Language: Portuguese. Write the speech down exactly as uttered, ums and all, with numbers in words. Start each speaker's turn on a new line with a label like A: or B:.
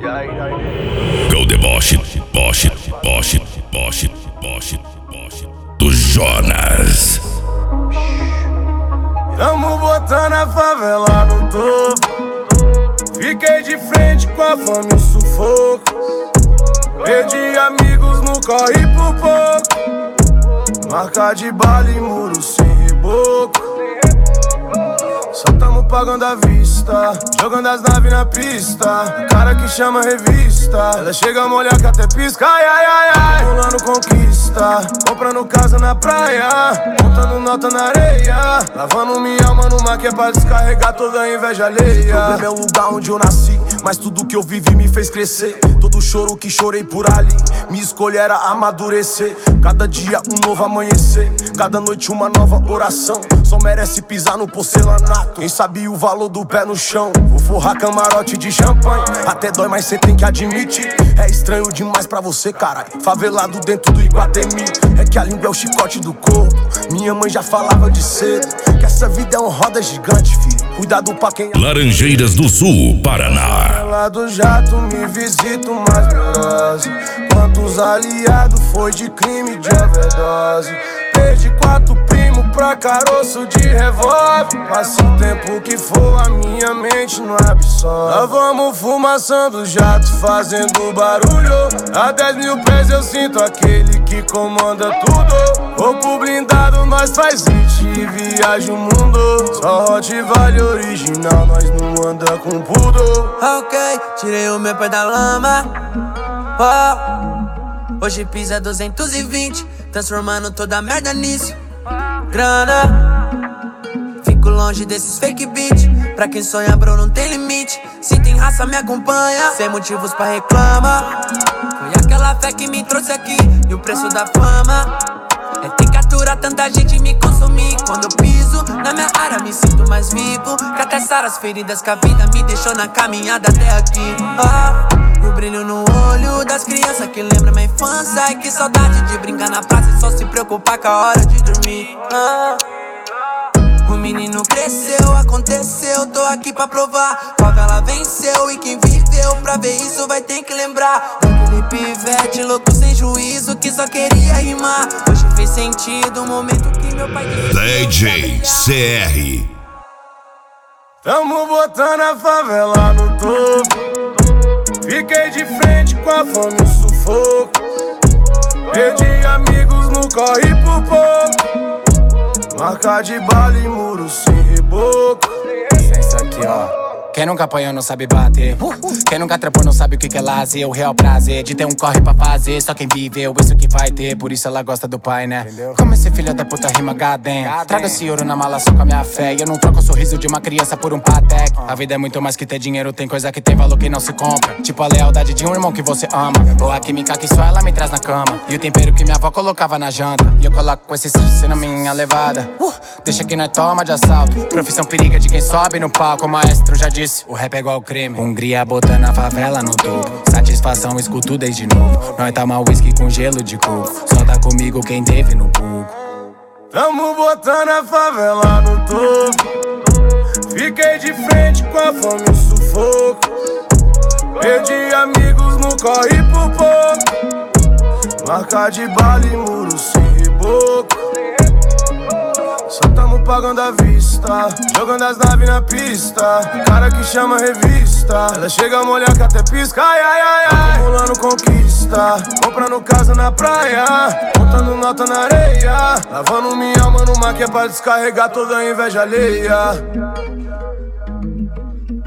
A: Go deboche, boche, boche, boche, boche, boche do Jonas.
B: Tamo botando a favela no topo. Fiquei de frente com a fome e o sufoco. Perdi amigos no corre por pouco. Marca de bala e muro sem reboco. Só tamo pagando à vista, jogando as naves na pista. Cara que chama revista, ela chega a molhar que até pisca. Ai, ai, ai, ai, rolando conquista, comprando casa na praia, contando nota na areia, lavando minha alma numa que é pra descarregar toda a inveja alheia. O problema é o lugar onde eu nasci, mas tudo que eu vivi me fez crescer. Todo choro que chorei por ali, minha escolha era amadurecer. Cada dia um novo amanhecer, cada noite uma nova oração. Só merece pisar no porcelanato quem sabia o valor do pé no chão. Vou forrar camarote de champanhe, até dói, mas cê tem que admitir. É estranho demais pra você, caralho, favelado dentro do Iguatemi. É que a língua é o chicote do corpo. Minha mãe já falava de cedo que essa vida é uma roda gigante, filho. Cuidado pra quem...
A: Laranjeiras do Sul, Paraná.
B: Lá do jato me visito mais neurosa. Quantos aliados foi de crime de overdose. Perdi quatro primos pra caroço de revólver. Passa o tempo que for, a minha mente não absorve. Nós vamos fumaçando jato, fazendo barulho. A dez mil pés eu sinto aquele que comanda tudo. Corpo blindado, nós faz hit e viaja o mundo. Só Hot Vale original, nós não anda com poodle.
C: Ok, tirei o meu pé da lama. Oh, hoje pisa duzentos e vinte, transformando toda a merda nisso. Grana, fico longe desses fake beat. Pra quem sonha, bro, não tem limite. Se tem raça, me acompanha, sem motivos pra reclamar. Foi aquela fé que me trouxe aqui, e o preço da fama é ter que aturar tanta gente me consumir. Quando eu piso na minha área, me sinto mais vivo. Que até sarar as feridas que a vida me deixou na caminhada até aqui. Ah, o brilho no olho das crianças que lembra minha infância. Ai, que saudade de brincar na praça e só se preocupar com a hora de dormir. Ah, o menino cresceu, aconteceu, tô aqui pra provar. Favela venceu e quem viveu pra ver isso vai ter que lembrar daquele pivete louco sem juízo que só queria rimar. Hoje fez sentido o momento que meu pai...
A: D J C R.
B: Tamo botando a favela no topo. Fiquei de frente com a fome e o sufoco. Perdi amigos no corre por pouco. Marca de bala e muro sem reboco.
D: Isso aqui, ó. Quem nunca apanhou não sabe bater. Quem nunca trepou não sabe o que que é lazer. O real prazer de ter um corre pra fazer. Só quem viveu isso que vai ter. Por isso ela gosta do pai, né? Entendeu? Como esse filho da puta rima gadem. Traga esse ouro na mala só com a minha fé. E eu não troco o sorriso de uma criança por um Patek. A vida é muito mais que ter dinheiro. Tem coisa que tem valor que não se compra. Tipo a lealdade de um irmão que você ama. Ou a química que só ela me traz na cama. E o tempero que minha avó colocava na janta. E eu coloco com esse sexo na minha levada. uh, Deixa que nós toma de assalto. Profissão periga de quem sobe no palco. O maestro já disse, o rap é igual crime. Hungria botando a favela no topo. Satisfação, escuto desde novo. Nós toma whisky com gelo de coco. Só tá comigo quem teve no pouco.
B: Tamo botando a favela no topo. Fiquei de frente com a fome e o sufoco. Perdi amigos no corre por pouco. Marca de bala e muro sem reboco. Só tamo pagando à vista, jogando as naves na pista. Cara que chama revista, ela chega a molhar que até pisca. Ai, ai, ai, ai, acumulando conquista, comprando casa na praia, contando nota na areia, lavando minha alma numa que é pra descarregar toda a inveja alheia.